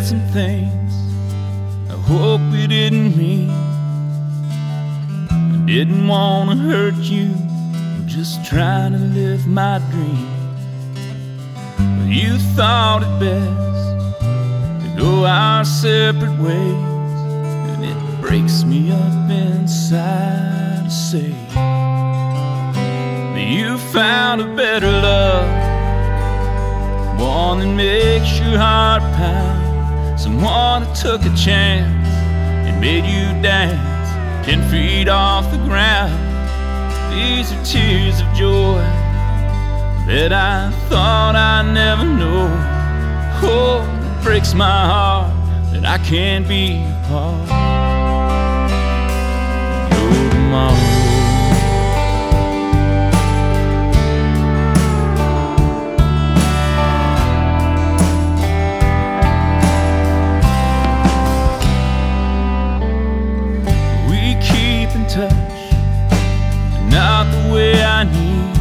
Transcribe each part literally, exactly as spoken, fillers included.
some things I hope you didn't mean. I didn't want to hurt you, I'm just trying to live my dream. But you thought it best to go our separate ways, and it breaks me up inside to say that you found a better love, one that makes your heart pound, someone that took a chance and made you dance ten feet off the ground. These are tears of joy that I thought I'd never know. Oh, it breaks my heart that I can't be a part of your tomorrow. Touch, not the way I need.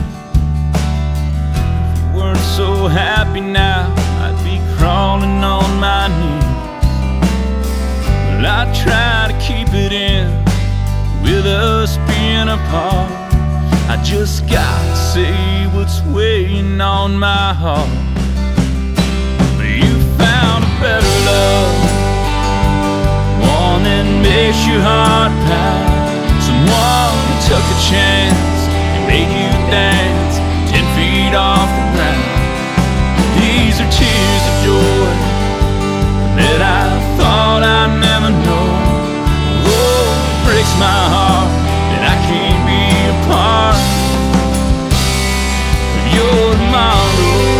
If you weren't so happy now, I'd be crawling on my knees. Well, I try to keep it in with us being apart. I just gotta say what's weighing on my heart. But you found a better love, one that makes your heart pound, someone who took a chance and made you dance ten feet off the ground. These are tears of joy that I thought I'd never know. Oh, it breaks my heart that I can't be a part of your tomorrow.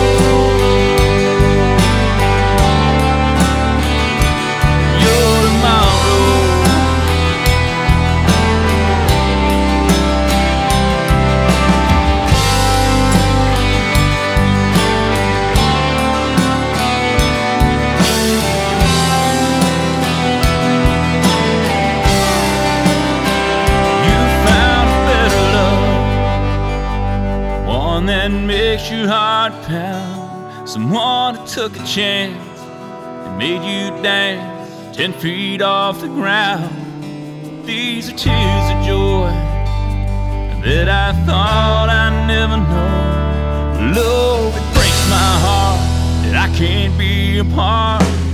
That makes your heart pound, someone that took a chance and made you dance ten feet off the ground. These are tears of joy that I thought I'd never know. Love, it breaks my heart that I can't be a part